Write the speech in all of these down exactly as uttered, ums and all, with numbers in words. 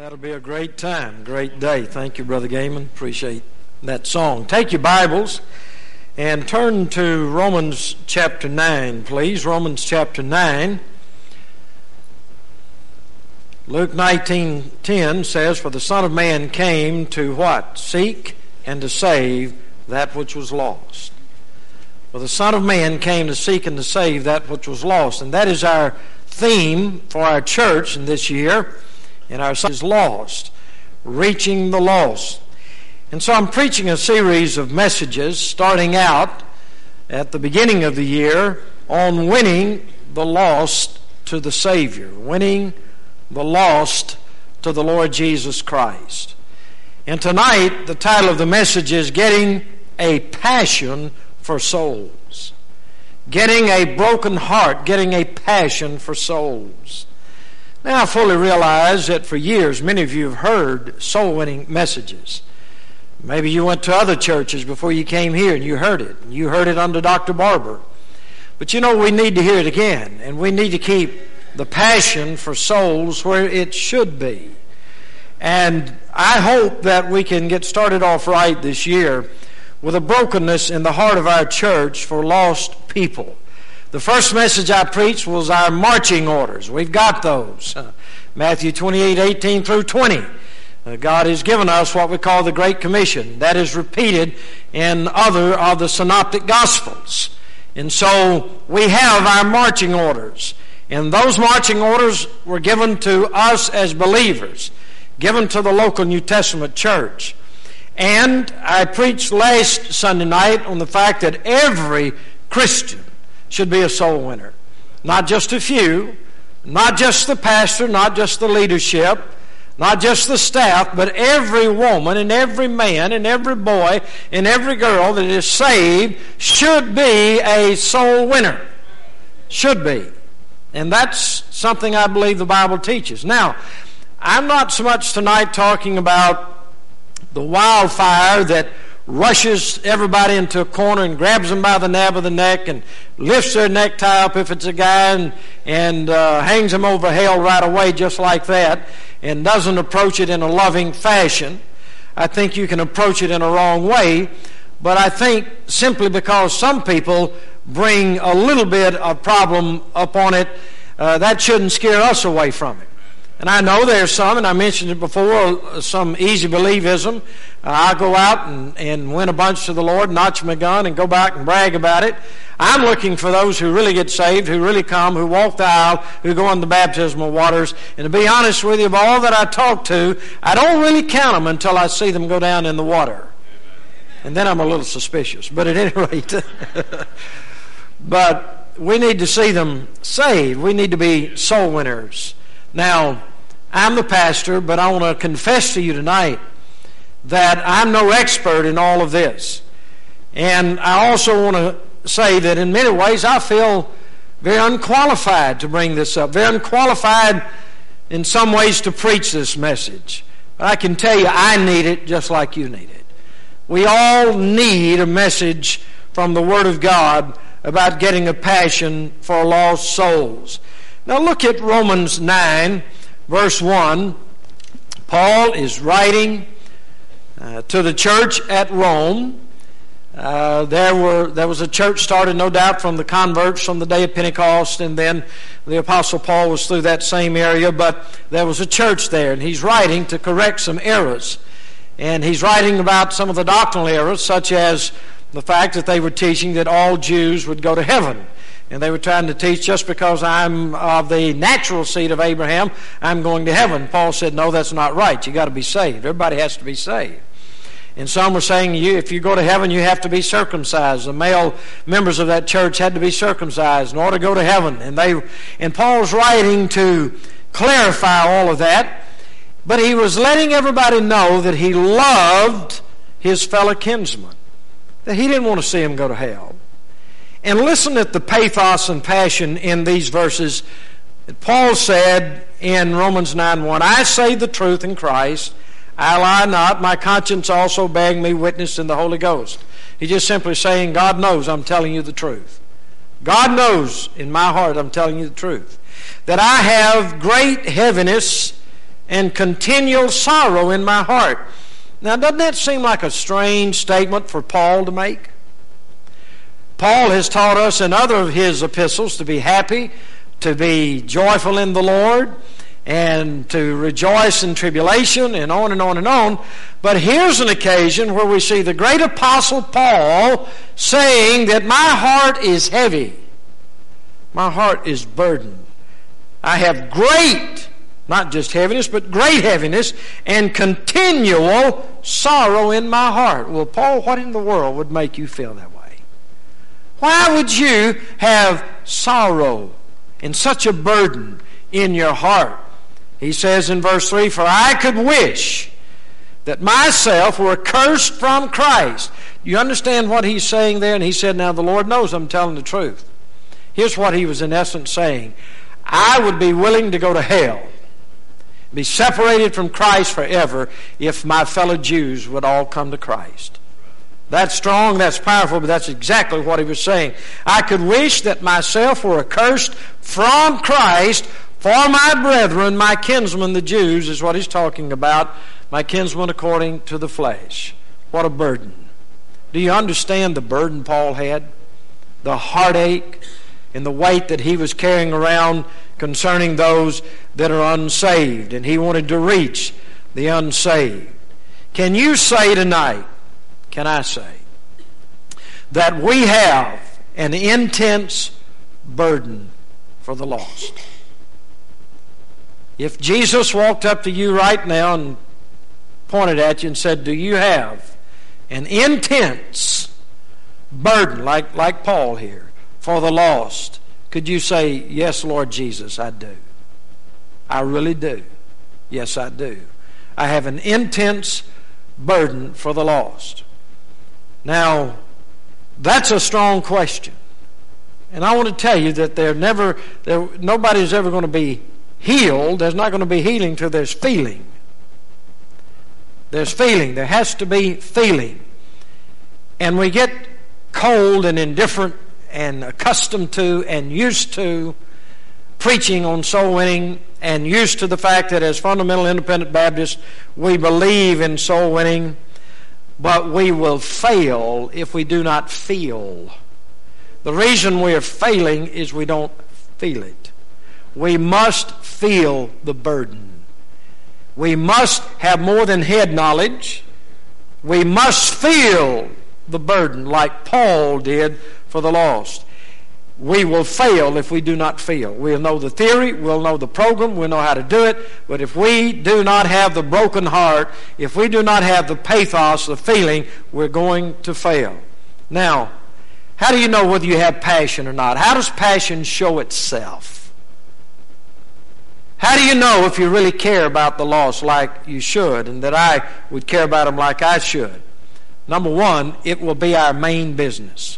That'll be a great time, great day. Thank you, Brother Gaiman. Appreciate that song. Take your Bibles and turn to Romans chapter nine, please. Romans chapter nine. Luke nineteen ten says, "For the Son of Man came to" what? "Seek and to save that which was lost." For the Son of Man came to seek and to save that which was lost. And that is our theme for our church in this year. And our son is lost, reaching the lost. And so I'm preaching a series of messages starting out at the beginning of the year on winning the lost to the Savior, winning the lost to the Lord Jesus Christ. And tonight the title of the message is Getting a Passion for Souls. Getting a broken heart, getting a passion for souls. Now, I fully realize that for years, many of you have heard soul-winning messages. Maybe you went to other churches before you came here and you heard it. You heard it under Doctor Barber. But you know, we need to hear it again, and we need to keep the passion for souls where it should be. And I hope that we can get started off right this year with a brokenness in the heart of our church for lost people. The first message I preached was our marching orders. We've got those. Uh, Matthew twenty-eight, eighteen through twenty. Uh, God has given us what we call the Great Commission. That is repeated in other of the synoptic Gospels. And so we have our marching orders. And those marching orders were given to us as believers, given to the local New Testament church. And I preached last Sunday night on the fact that every Christian should be a soul winner. Not just a few, not just the pastor, not just the leadership, not just the staff, but every woman and every man and every boy and every girl that is saved should be a soul winner. Should be. And that's something I believe the Bible teaches. Now, I'm not so much tonight talking about the wildfire that rushes everybody into a corner and grabs them by the nape of the neck and lifts their necktie up if it's a guy and, and uh, hangs them over hell right away just like that and doesn't approach it in a loving fashion. I think you can approach it in a wrong way, but I think simply because some people bring a little bit of problem upon it, uh, that shouldn't scare us away from it. And I know there's some, and I mentioned it before, some easy believism. Uh, I go out and, and win a bunch to the Lord, notch my gun, and go back and brag about it. I'm looking for those who really get saved, who really come, who walk the aisle, who go in the baptismal waters. And to be honest with you, of all that I talk to, I don't really count them until I see them go down in the water. And then I'm a little suspicious. But at any rate, but we need to see them saved. We need to be soul winners. Now, I'm the pastor, but I want to confess to you tonight that I'm no expert in all of this. And I also want to say that in many ways I feel very unqualified to bring this up, very unqualified in some ways to preach this message. But I can tell you I need it just like you need it. We all need a message from the Word of God about getting a passion for lost souls. Now look at Romans nine, verse one. Paul is writing uh, to the church at Rome. Uh, there were there was a church started, no doubt, from the converts from the day of Pentecost, and then the Apostle Paul was through that same area, but there was a church there, and he's writing to correct some errors. And he's writing about some of the doctrinal errors, such as the fact that they were teaching that all Jews would go to heaven. And they were trying to teach, just because I'm of the natural seed of Abraham, I'm going to heaven. Paul said, no, that's not right. You got to be saved. Everybody has to be saved. And some were saying, you, if you go to heaven, you have to be circumcised. The male members of that church had to be circumcised in order to go to heaven. And they, and Paul's writing to clarify all of that. But he was letting everybody know that he loved his fellow kinsmen, that he didn't want to see him go to hell. And listen at the pathos and passion in these verses. Paul said in Romans nine one, I say the truth in Christ, I lie not, my conscience also bearing me witness in the Holy Ghost. He's just simply saying, God knows I'm telling you the truth. God knows in my heart I'm telling you the truth. That I have great heaviness and continual sorrow in my heart. Now, doesn't that seem like a strange statement for Paul to make? Paul has taught us in other of his epistles to be happy, to be joyful in the Lord, and to rejoice in tribulation, and on and on and on. But here's an occasion where we see the great apostle Paul saying that my heart is heavy. My heart is burdened. I have great, not just heaviness, but great heaviness and continual sorrow in my heart. Well, Paul, what in the world would make you feel that way? Why would you have sorrow and such a burden in your heart? He says in verse three, for I could wish that myself were accursed from Christ. You understand what he's saying there? And he said, now the Lord knows I'm telling the truth. Here's what he was in essence saying. I would be willing to go to hell, be separated from Christ forever, if my fellow Jews would all come to Christ. That's strong, that's powerful, but that's exactly what he was saying. I could wish that myself were accursed from Christ for my brethren, my kinsmen, the Jews, is what he's talking about, my kinsmen according to the flesh. What a burden. Do you understand the burden Paul had? The heartache and the weight that he was carrying around concerning those that are unsaved, and he wanted to reach the unsaved. Can you say tonight, can I say, that we have an intense burden for the lost? If Jesus walked up to you right now and pointed at you and said, do you have an intense burden, like, like Paul here, for the lost, could you say, yes, Lord Jesus, I do. I really do. Yes, I do. I have an intense burden for the lost. Now, that's a strong question. And I want to tell you that there never, there, nobody's ever going to be healed. There's not going to be healing till there's feeling. There's feeling. There has to be feeling. And we get cold and indifferent and accustomed to and used to preaching on soul winning, and used to the fact that as fundamental independent Baptists we believe in soul winning, but we will fail if we do not feel. The reason we are failing is we don't feel it. We must feel the burden. We must have more than head knowledge. We must feel the burden like Paul did for the lost. We will fail if we do not feel. We'll know the theory, we'll know the program, we'll know how to do it, but if we do not have the broken heart, if we do not have the pathos, the feeling, we're going to fail. Now, how do you know whether you have passion or not? How does passion show itself? How do you know if you really care about the lost like you should, and that I would care about them like I should? Number one, it will be our main business.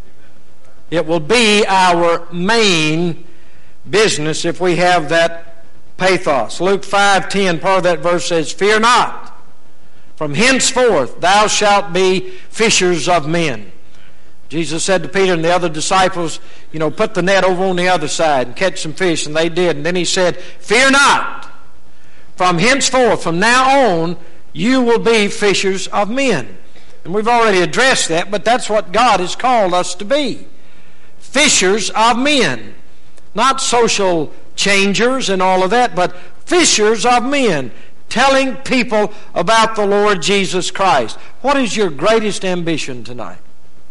It will be our main business if we have that pathos. Luke five ten, part of that verse says, fear not, from henceforth thou shalt be fishers of men. Jesus said to Peter and the other disciples, you know, put the net over on the other side and catch some fish, and they did. And then he said, fear not, from henceforth, from now on, you will be fishers of men. And we've already addressed that, but that's what God has called us to be. Fishers of men. Not social changers and all of that, but fishers of men. Telling people about the Lord Jesus Christ. What is your greatest ambition tonight?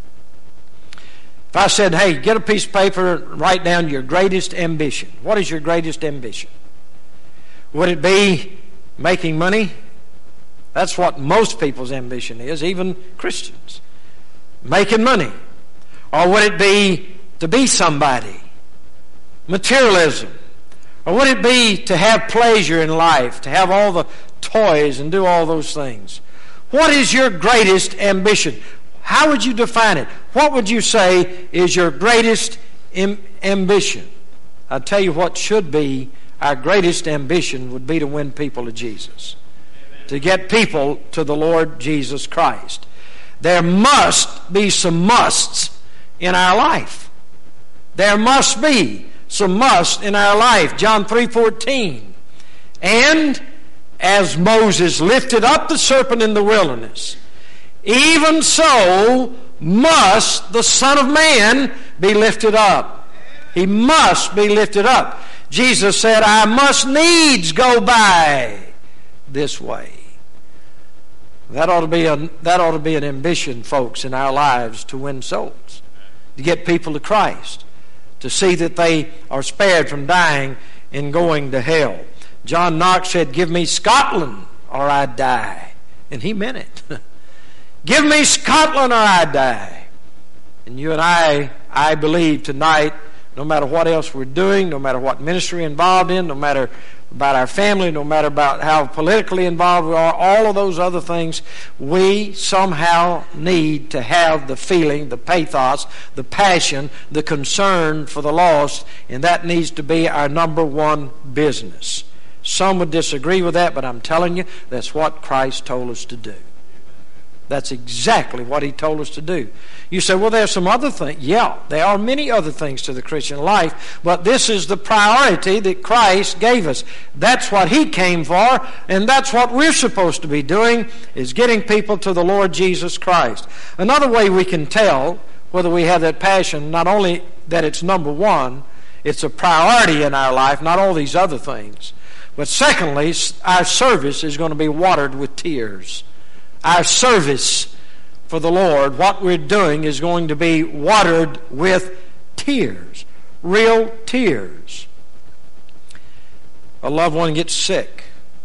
If I said, hey, get a piece of paper and write down your greatest ambition. What is your greatest ambition? Would it be making money? That's what most people's ambition is, even Christians. Making money. Or would it be to be somebody? Materialism. Or would it be to have pleasure in life, to have all the toys and do all those things? What is your greatest ambition? How would you define it? What would you say is your greatest am- ambition? I'll tell you what should be our greatest ambition would be to win people to Jesus. Amen. To get people to the Lord Jesus Christ. There must be some musts in our life. There must be some must in our life. John three fourteen. And as Moses lifted up the serpent in the wilderness, even so must the Son of Man be lifted up. He must be lifted up. Jesus said, I must needs go by this way. That ought to be a, that ought to be an ambition, folks, in our lives, to win souls, to get people to Christ, to see that they are spared from dying and going to hell. John Knox said, give me Scotland or I die. And he meant it. Give me Scotland or I die. And you and I, I believe tonight, no matter what else we're doing, no matter what ministry we're involved in, no matter about our family, no matter about how politically involved we are, all of those other things, we somehow need to have the feeling, the pathos, the passion, the concern for the lost, and that needs to be our number one business. Some would disagree with that, but I'm telling you, that's what Christ told us to do. That's exactly what He told us to do. You say, well, there's some other things. Yeah, there are many other things to the Christian life, but this is the priority that Christ gave us. That's what He came for, and that's what we're supposed to be doing, is getting people to the Lord Jesus Christ. Another way we can tell whether we have that passion, not only that it's number one, it's a priority in our life, not all these other things, but secondly, our service is going to be watered with tears. Our service for the Lord, what we're doing, is going to be watered with tears, real tears. A loved one gets sick.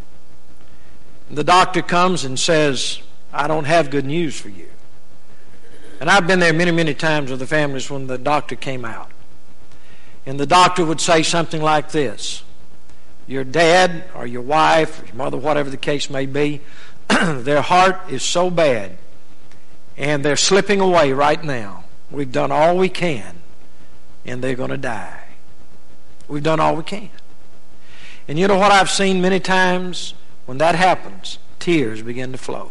The doctor comes and says, I don't have good news for you. And I've been there many, many times with the families when the doctor came out. And the doctor would say something like this: your dad or your wife or your mother, whatever the case may be, their heart is so bad and they're slipping away right now. We've done all we can and they're going to die. We've done all we can. And you know what I've seen many times? When that happens, tears begin to flow.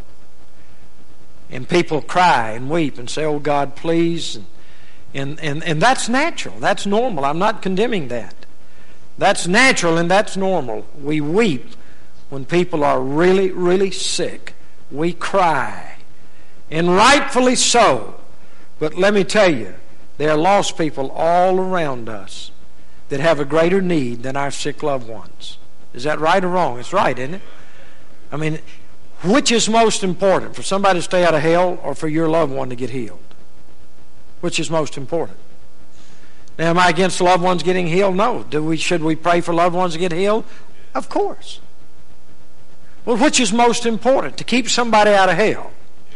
And people cry and weep and say, oh God, please. And, and, and, and that's natural. That's normal. I'm not condemning that. That's natural and that's normal. We weep when people are really, really sick. We cry. And rightfully so. But let me tell you, there are lost people all around us that have a greater need than our sick loved ones. Is that right or wrong? It's right, isn't it? I mean, which is most important? For somebody to stay out of hell or for your loved one to get healed? Which is most important? Now, am I against loved ones getting healed? No. Do we? Should we pray for loved ones to get healed? Of course. Well, which is most important? To keep somebody out of hell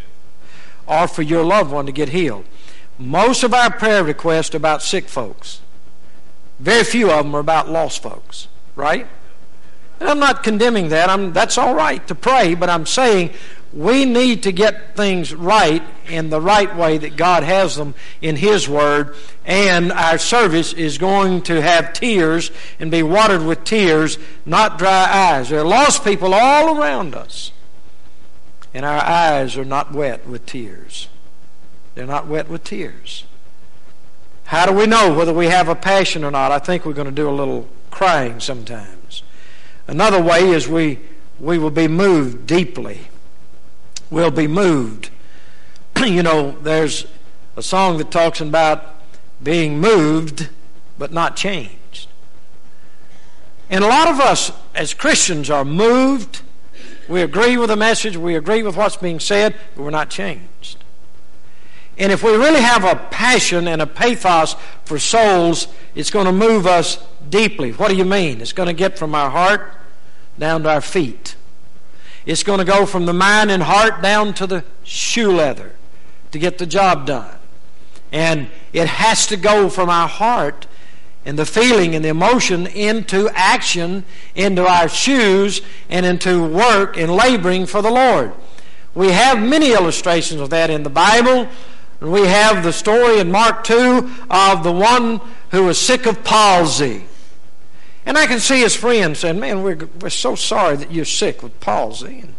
or for your loved one to get healed? Most of our prayer requests are about sick folks. Very few of them are about lost folks, right? And I'm not condemning that. I'm, that's all right to pray, but I'm saying we need to get things right in the right way that God has them in His Word, and our service is going to have tears and be watered with tears, not dry eyes. There are lost people all around us, and our eyes are not wet with tears. They're not wet with tears. How do we know whether we have a passion or not? I think we're going to do a little crying sometimes. Another way is we, we will be moved deeply. We'll be moved. You know, there's a song that talks about being moved but not changed. And a lot of us as Christians are moved. We agree with the message. We agree with what's being said, but we're not changed. And if we really have a passion and a pathos for souls, it's going to move us deeply. What do you mean? It's going to get from our heart down to our feet. It's going to go from the mind and heart down to the shoe leather to get the job done. And it has to go from our heart and the feeling and the emotion into action, into our shoes, and into work and laboring for the Lord. We have many illustrations of that in the Bible. We have the story in Mark two of the one who was sick of palsy. And I can see his friends saying, man, we're, we're so sorry that you're sick with palsy. And,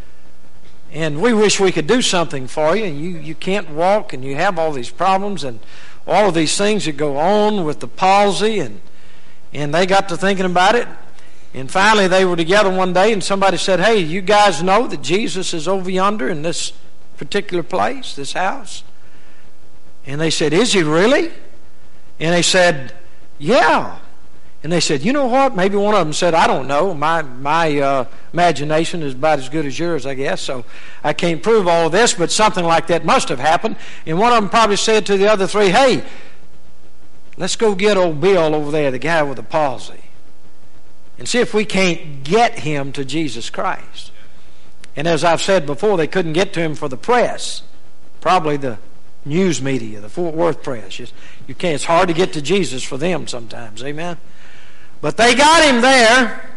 and we wish we could do something for you. And you, you can't walk and you have all these problems and all of these things that go on with the palsy. And, and they got to thinking about it. And finally they were together one day, and somebody said, hey, you guys know that Jesus is over yonder in this particular place, this house? And they said, is he really? And they said, yeah. And they said, you know what? Maybe one of them said, I don't know. My my uh, imagination is about as good as yours, I guess, so I can't prove all of this, but something like that must have happened. And one of them probably said to the other three, hey, let's go get old Bill over there, the guy with the palsy, and see if we can't get him to Jesus Christ. And as I've said before, they couldn't get to him for the press, probably the news media, the Fort Worth press. You can't, it's hard to get to Jesus for them sometimes, amen? But they got him there.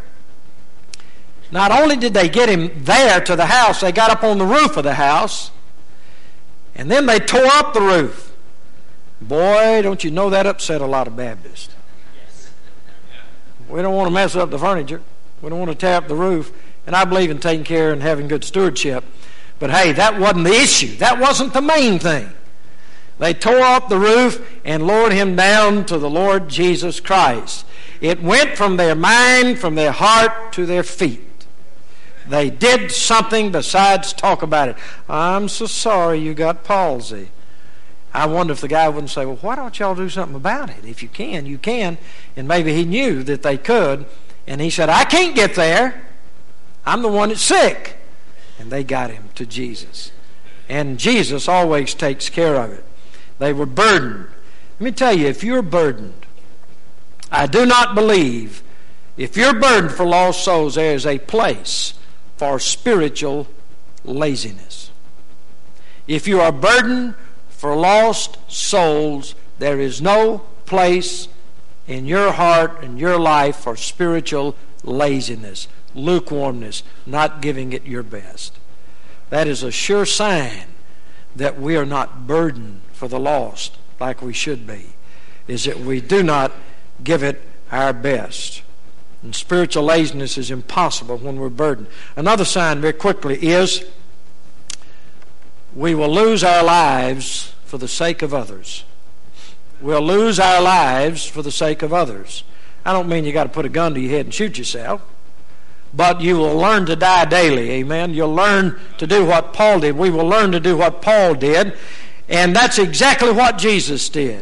Not only did they get him there to the house, they got up on the roof of the house, and then they tore up the roof. Boy, don't you know that upset a lot of Baptists. We don't want to mess up the furniture. We don't want to tear up the roof. And I believe in taking care and having good stewardship. But hey, that wasn't the issue. That wasn't the main thing. They tore up the roof and lowered him down to the Lord Jesus Christ. It went from their mind, from their heart, to their feet. They did something besides talk about it. I'm so sorry you got palsy. I wonder if the guy wouldn't say, well, why don't y'all do something about it? If you can, you can. And maybe he knew that they could. And he said, I can't get there. I'm the one that's sick. And they got him to Jesus. And Jesus always takes care of it. They were burdened. Let me tell you, if you're burdened, I do not believe, if you're burdened for lost souls, there is a place for spiritual laziness. If you are burdened for lost souls, there is no place in your heart and your life for spiritual laziness, lukewarmness, not giving it your best. That is a sure sign that we are not burdened for the lost like we should be, is that we do not give it our best. And spiritual laziness is impossible when we're burdened. Another sign very quickly is we will lose our lives for the sake of others. We'll lose our lives for the sake of others. I don't mean you got to put a gun to your head and shoot yourself, but you will learn to die daily, amen. You'll learn to do what Paul did. We will learn to do what Paul did, and that's exactly what Jesus did.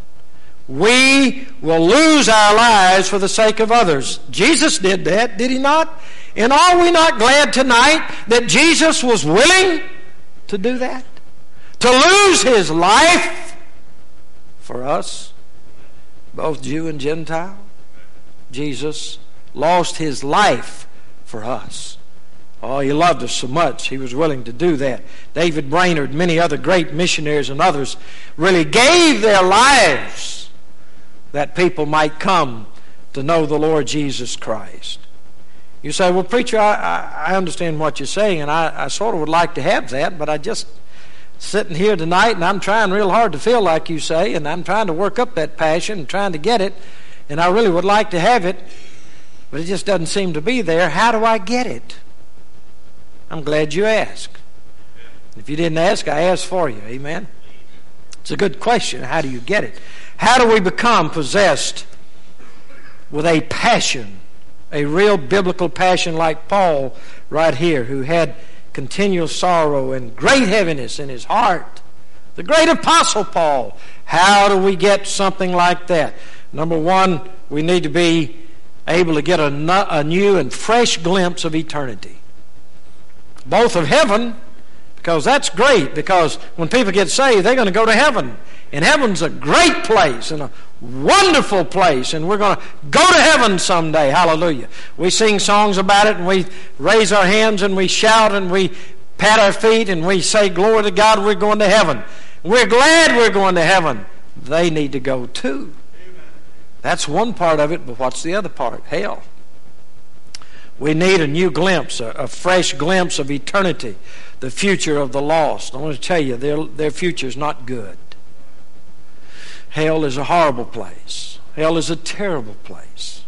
We will lose our lives for the sake of others. Jesus did that, did he not? And are we not glad tonight that Jesus was willing to do that? To lose his life for us, both Jew and Gentile? Jesus lost his life for us. Oh, he loved us so much, he was willing to do that. David Brainerd, many other great missionaries and others really gave their lives that people might come to know the Lord Jesus Christ. You say, well, preacher, I, I, I understand what you're saying, and I, I sort of would like to have that, but I just sitting here tonight, and I'm trying real hard to feel like you say, and I'm trying to work up that passion and trying to get it, and I really would like to have it, but it just doesn't seem to be there. How do I get it? I'm glad you asked. If you didn't ask, I asked for you. Amen? It's a good question. How do you get it? How do we become possessed with a passion, a real biblical passion like Paul right here, who had continual sorrow and great heaviness in his heart? The great apostle Paul. How do we get something like that? Number one, we need to be able to get a, a new and fresh glimpse of eternity. Both of heaven, because that's great, because when people get saved, they're going to go to heaven. And heaven's a great place and a wonderful place, and we're going to go to heaven someday. Hallelujah. We sing songs about it, and we raise our hands, and we shout, and we pat our feet, and we say, glory to God, we're going to heaven. We're glad we're going to heaven. They need to go too. That's one part of it, but what's the other part? Hell. We need a new glimpse, a, a fresh glimpse of eternity, the future of the lost. I want to tell you, their, their future is not good. Hell is a horrible place. Hell is a terrible place.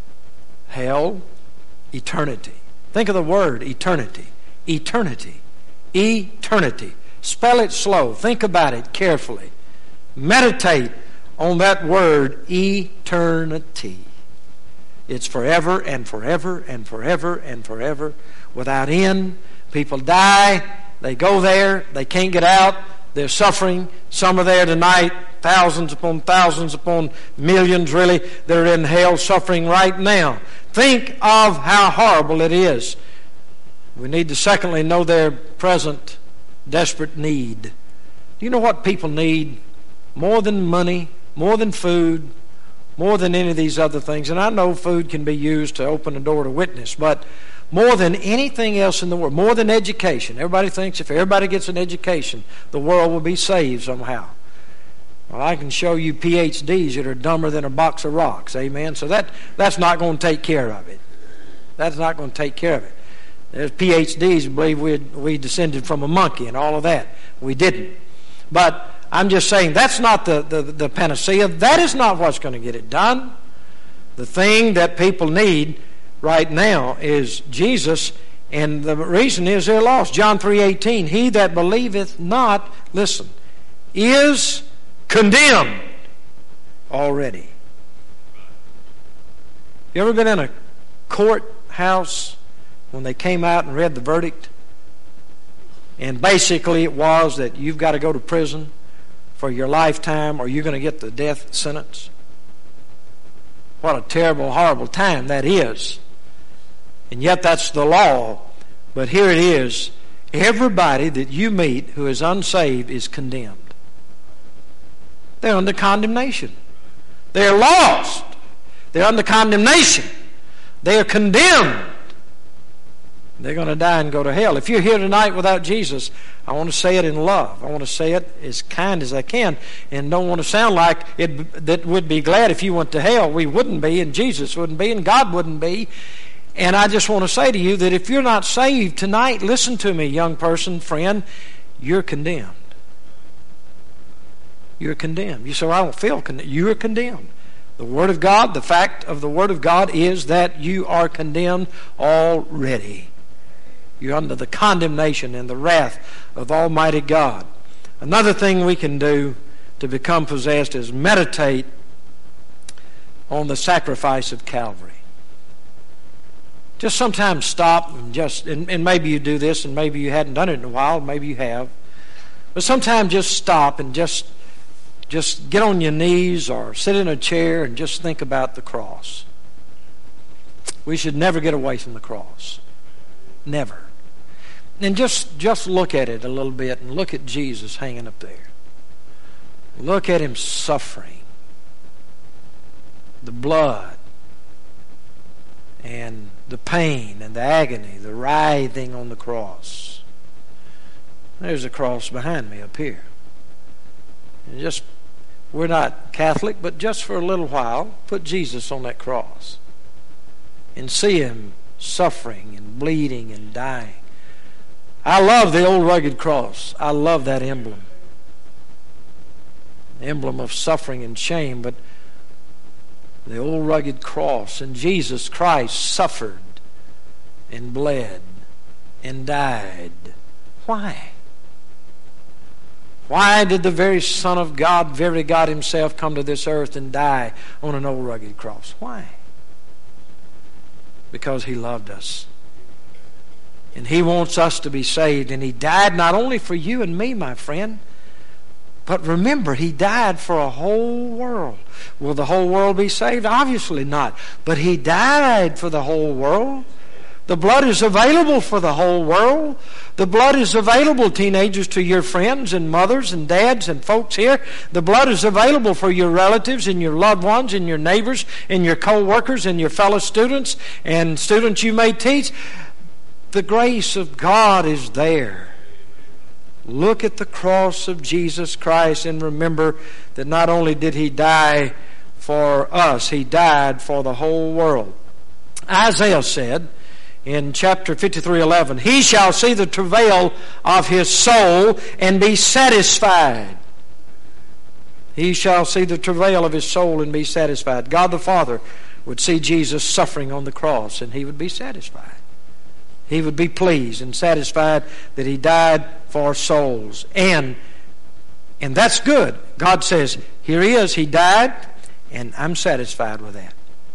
Hell, eternity. Think of the word eternity. Eternity. Eternity. Spell it slow. Think about it carefully. Meditate on that word eternity. It's forever and forever and forever and forever without end. People die. They go there. They can't get out. They're suffering. Some are there tonight. Thousands upon thousands upon millions, really. They're in hell suffering right now. Think of how horrible it is. We need to secondly know their present desperate need. Do you know what people need? More than money, more than food, more than any of these other things. And I know food can be used to open the door to witness, but more than anything else in the world, more than education. Everybody thinks if everybody gets an education, the world will be saved somehow. Well, I can show you P H Ds that are dumber than a box of rocks. Amen? So that, that's not going to take care of it. That's not going to take care of it. There's P H Ds who believe we we descended from a monkey and all of that. We didn't. But I'm just saying that's not the, the, the panacea. That is not what's going to get it done. The thing that people need right now is Jesus, and the reason is they're lost. John three eighteen, he that believeth not, listen, is condemned already. You ever been in a courthouse when they came out and read the verdict? And basically it was that you've got to go to prison for your lifetime or you're going to get the death sentence. What a terrible, horrible time that is. And yet that's the law. But here it is. Everybody that you meet who is unsaved is condemned. They're under condemnation. They're lost. They're under condemnation. They are condemned. They're going to die and go to hell. If you're here tonight without Jesus, I want to say it in love. I want to say it as kind as I can, and don't want to sound like it that would be glad if you went to hell. We wouldn't be, and Jesus wouldn't be, and God wouldn't be. And I just want to say to you that if you're not saved tonight, listen to me, young person, friend, you're condemned. You're condemned. You say, well, I don't feel condemned. You are condemned. The Word of God, the fact of the Word of God is that you are condemned already. You're under the condemnation and the wrath of Almighty God. Another thing we can do to become possessed is meditate on the sacrifice of Calvary. Just sometimes stop and just, and, and maybe you do this and maybe you hadn't done it in a while, maybe you have. But sometimes just stop and just, just get on your knees or sit in a chair and just think about the cross. We should never get away from the cross. Never. And just, just look at it a little bit and look at Jesus hanging up there. Look at him suffering. The blood and the pain and the agony, the writhing on the cross. There's a cross behind me up here. And just, we're not Catholic, but just for a little while, put Jesus on that cross and see him suffering and bleeding and dying. I love the old rugged cross. I love that emblem. The emblem of suffering and shame, but the old rugged cross. And Jesus Christ suffered and bled and died. Why? Why did the very Son of God, very God himself, come to this earth and die on an old rugged cross? Why? Because he loved us. And he wants us to be saved. And he died not only for you and me, my friend, but remember, he died for a whole world. Will the whole world be saved? Obviously not. But he died for the whole world. The blood is available for the whole world. The blood is available, teenagers, to your friends and mothers and dads and folks here. The blood is available for your relatives and your loved ones and your neighbors and your co-workers and your fellow students and students you may teach. The grace of God is there. Look at the cross of Jesus Christ and remember that not only did he die for us, he died for the whole world. Isaiah said in chapter fifty-three eleven, he shall see the travail of his soul and be satisfied. He shall see the travail of his soul and be satisfied. God the Father would see Jesus suffering on the cross and he would be satisfied. He would be pleased and satisfied that he died for souls. And, and that's good. God says, here he is, he died, and I'm satisfied with that.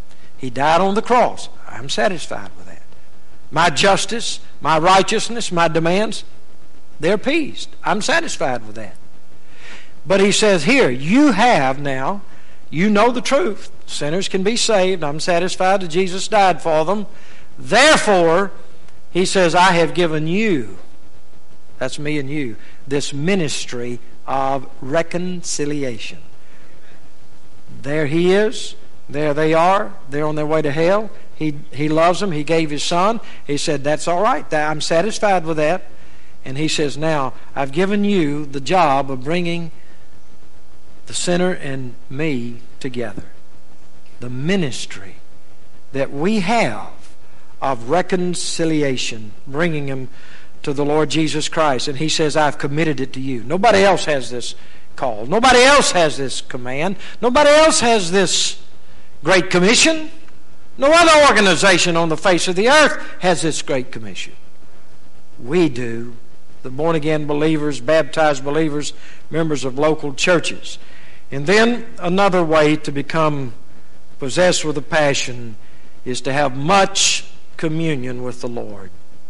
He died on the cross. I'm satisfied with that. My justice, my righteousness, my demands, they're appeased. I'm satisfied with that. But he says here, you have now, you know the truth. Sinners can be saved. I'm satisfied that Jesus died for them. Therefore, he says, I have given you, that's me and you, this ministry of reconciliation. There he is. There they are. They're on their way to hell. He, he loves them. He gave his son. He said, that's all right. I'm satisfied with that. And he says, now, I've given you the job of bringing the sinner and me together. The ministry that we have of reconciliation, bringing him to the Lord Jesus Christ. And he says, I've committed it to you. Nobody else has this call. Nobody else has this command. Nobody else has this Great Commission. No other organization on the face of the earth has this Great Commission. We do. The born-again believers, baptized believers, members of local churches. And then another way to become possessed with a passion is to have much communion with the Lord.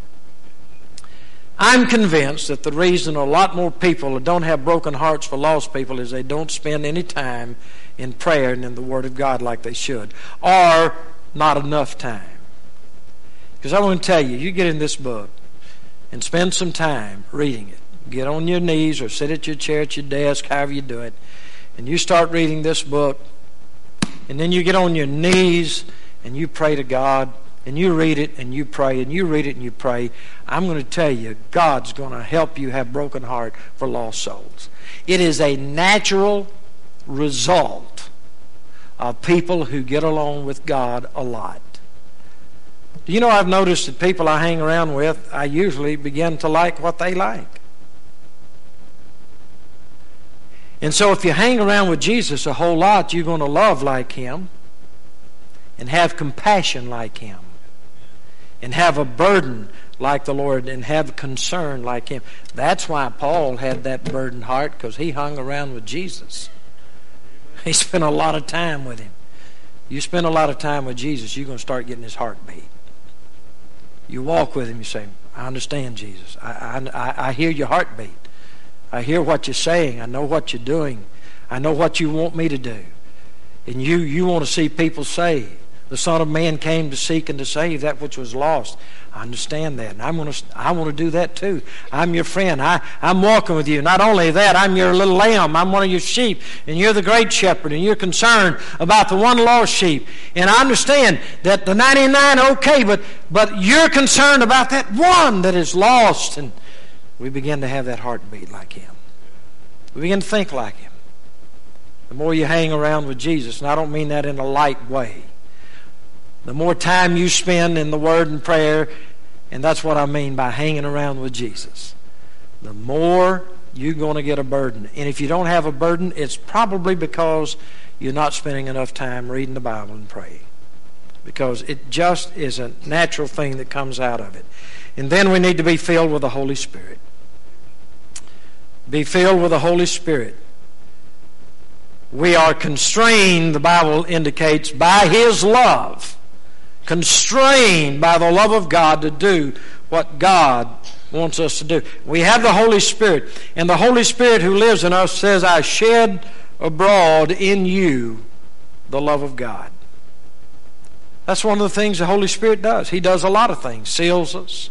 I'm convinced that the reason a lot more people don't have broken hearts for lost people is they don't spend any time in prayer and in the Word of God like they should, or not enough time. Because I want to tell you, you get in this book and spend some time reading it. Get on your knees or sit at your chair at your desk, however you do it, and you start reading this book, and then you get on your knees and you pray to God, and you read it and you pray, and you read it and you pray. I'm going to tell you, God's going to help you have broken heart for lost souls. It is a natural result of people who get along with God a lot. Do you know, I've noticed that people I hang around with, I usually begin to like what they like. And so if you hang around with Jesus a whole lot, you're going to love like him and have compassion like him and have a burden like the Lord and have concern like him. That's why Paul had that burdened heart, because he hung around with Jesus. He spent a lot of time with him. You spend a lot of time with Jesus, you're going to start getting his heartbeat. You walk with him, you say, I understand, Jesus. I, I, I hear your heartbeat. I hear what you're saying. I know what you're doing. I know what you want me to do. And you, you want to see people saved. The Son of Man came to seek and to save that which was lost. I understand that. And I'm going to, I want to do that too. I'm your friend. I, I'm walking with you. Not only that, I'm your little lamb. I'm one of your sheep. And you're the great shepherd. And you're concerned about the one lost sheep. And I understand that the ninety-nine, okay, but, but you're concerned about that one that is lost. And we begin to have that heartbeat like him. We begin to think like him. The more you hang around with Jesus, and I don't mean that in a light way, the more time you spend in the Word and prayer, and that's what I mean by hanging around with Jesus, the more you're going to get a burden. And if you don't have a burden, it's probably because you're not spending enough time reading the Bible and praying. Because it just is a natural thing that comes out of it. And then we need to be filled with the Holy Spirit. Be filled with the Holy Spirit. We are constrained, the Bible indicates, by His love. Constrained by the love of God to do what God wants us to do. We have the Holy Spirit. And the Holy Spirit who lives in us says, I shed abroad in you the love of God. That's one of the things the Holy Spirit does. He does a lot of things. Seals us.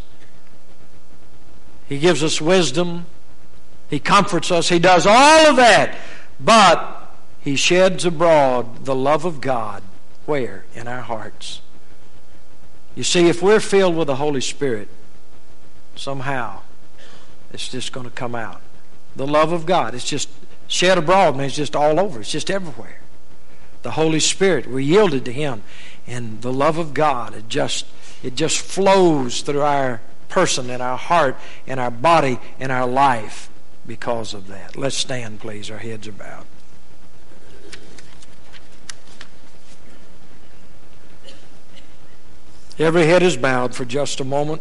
He gives us wisdom. He comforts us. He does all of that. But He sheds abroad the love of God. Where? In our hearts. You see, if we're filled with the Holy Spirit, somehow it's just going to come out. The love of God. It's just shed abroad, man. It's just all over. It's just everywhere. The Holy Spirit, we're yielded to Him. And the love of God, it just, it just flows through our person and our heart and our body and our life because of that. Let's stand, please. Our heads are bowed. Every head is bowed for just a moment.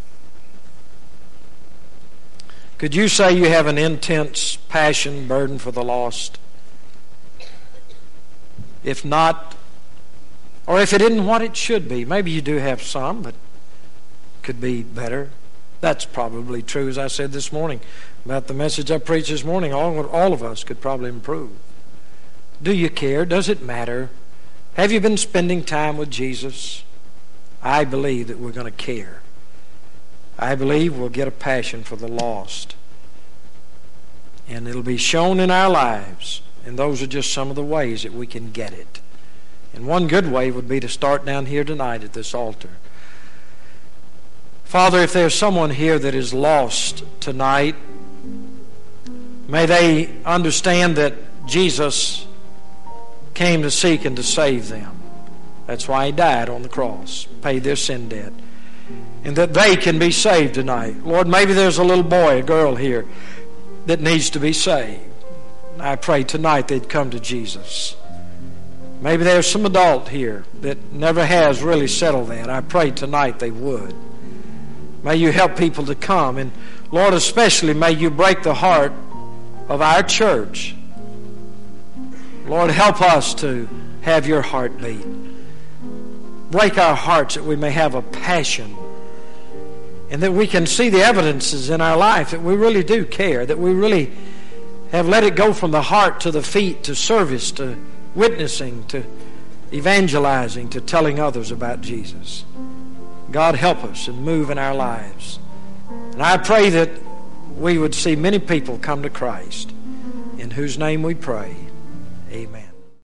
Could you say you have an intense passion, burden for the lost? If not, Or if it isn't what it should be, maybe you do have some, but could be better. That's probably true, as I said this morning about the message I preached this morning. All, all of us could probably improve. Do you care? Does it matter? Have you been spending time with Jesus? I believe that we're going to care. I believe we'll get a passion for the lost. And it'll be shown in our lives. And those are just some of the ways that we can get it. And one good way would be to start down here tonight at this altar. Father, if there's someone here that is lost tonight, may they understand that Jesus came to seek and to save them. That's why he died on the cross, paid their sin debt. And that they can be saved tonight. Lord, maybe there's a little boy, a girl here that needs to be saved. I pray tonight they'd come to Jesus. Maybe there's some adult here that never has really settled that. I pray tonight they would. May you help people to come. And Lord, especially may you break the heart of our church. Lord, help us to have your heartbeat. Break our hearts that we may have a passion and that we can see the evidences in our life that we really do care, that we really have let it go from the heart to the feet, to service, to witnessing, to evangelizing, to telling others about Jesus. God, help us and move in our lives. And I pray that we would see many people come to Christ, in whose name we pray. Amen.